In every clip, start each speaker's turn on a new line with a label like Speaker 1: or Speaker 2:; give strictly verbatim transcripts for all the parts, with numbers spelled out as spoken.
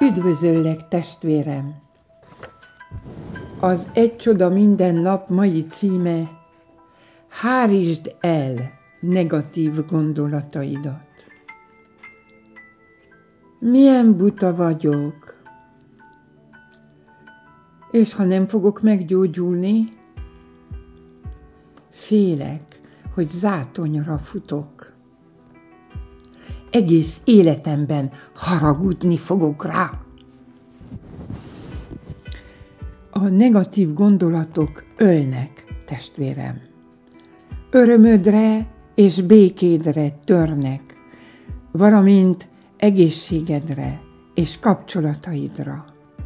Speaker 1: Üdvözöllek, testvérem! Az Egy csoda minden nap mai címe: hárítsd el negatív gondolataidat. Milyen buta vagyok, és ha nem fogok meggyógyulni, félek, hogy zátonyra futok. Egész életemben haragudni fogok rá. A negatív gondolatok ölnek, testvérem. Örömödre és békédre törnek, valamint egészségedre és kapcsolataidra.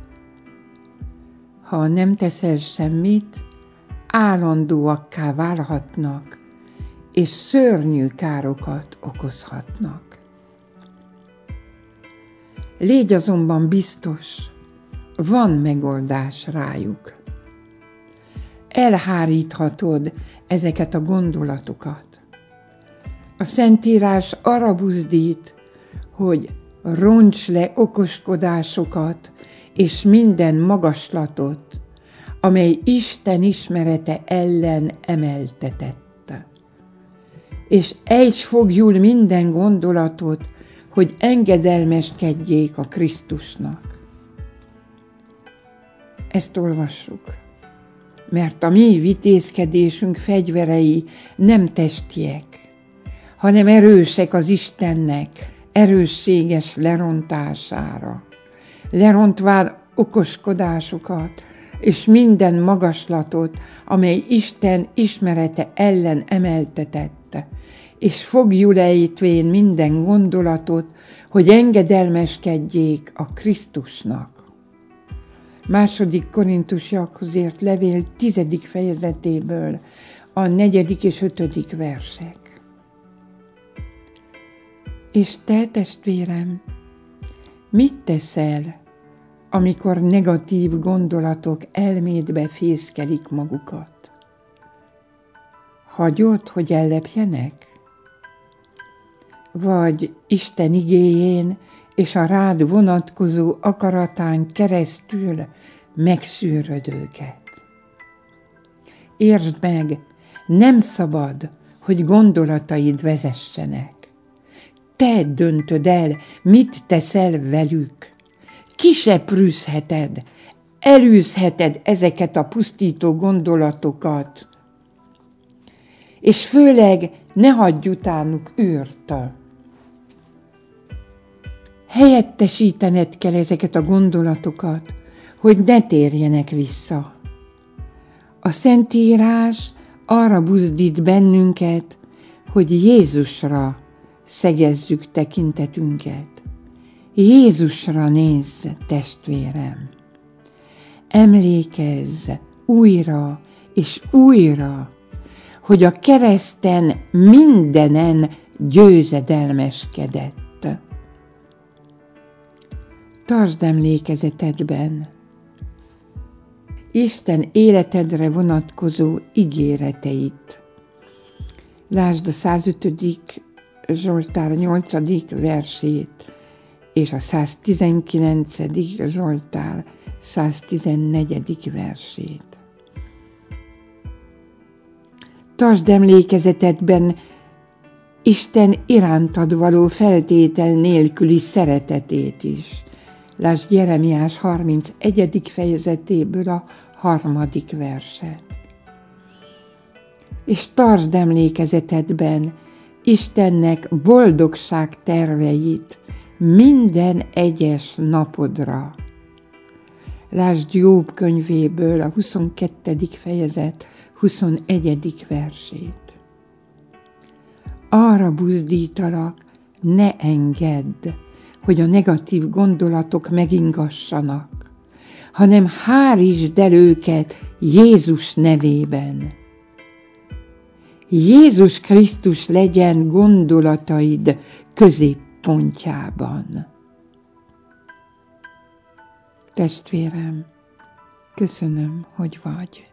Speaker 1: Ha nem teszel semmit, állandóakká válhatnak, és szörnyű károkat okozhatnak. Légy azonban biztos, van megoldás rájuk. Elháríthatod ezeket a gondolatokat. A Szentírás arra buzdít, hogy ronts le okoskodásokat és minden magaslatot, amely Isten ismerete ellen emeltetett. És ejts fogjul minden gondolatot, hogy engedelmeskedjék a Krisztusnak. Ezt olvassuk, mert a mi vitézkedésünk fegyverei nem testiek, hanem erősek az Istennek erősséges lerontására, lerontván okoskodásokat és minden magaslatot, amely Isten ismerete ellen emeltetett, és fogjul ejtvén minden gondolatot, hogy engedelmeskedjék a Krisztusnak. Második Korintusiakhoz írt levél tizedik fejezetéből a negyedik és ötödik versek. És te, testvérem, mit teszel, amikor negatív gondolatok elmédbe fészkelik magukat? Hagyod, hogy ellepjenek? Vagy Isten igéjén és a rád vonatkozó akaratán keresztül megszűröd őket? Értsd meg, nem szabad, hogy gondolataid vezessenek. Te döntöd el, mit teszel velük. Kiseprűzheted, elűzheted ezeket a pusztító gondolatokat, és főleg ne hagyj utánuk űrt. Helyettesítened kell ezeket a gondolatokat, hogy ne térjenek vissza. A Szentírás arra buzdít bennünket, hogy Jézusra szegezzük tekintetünket. Jézusra nézz, testvérem! Emlékezz újra és újra, hogy a kereszten mindenen győzedelmeskedett. Tartsd emlékezetedben Isten életedre vonatkozó ígéreteit. Lásd a százötödik Zsoltár nyolcadik versét, és a száztizenkilencedik Zsoltár száztizennegyedik versét. Tartsd emlékezetedben Isten irántad való feltétel nélküli szeretetét is. Lásd Jeremiás harmincegyedik fejezetéből a harmadik verset. És tartsd emlékezetedben Istennek boldogság terveit minden egyes napodra. Lásd Jób könyvéből a huszonkettedik fejezet huszonegyedik versét. Arra buzdítalak, ne engedd, hogy a negatív gondolatok megingassanak, hanem hárítsd el őket Jézus nevében. Jézus Krisztus legyen gondolataid középpontjában. Testvérem, köszönöm, hogy vagy.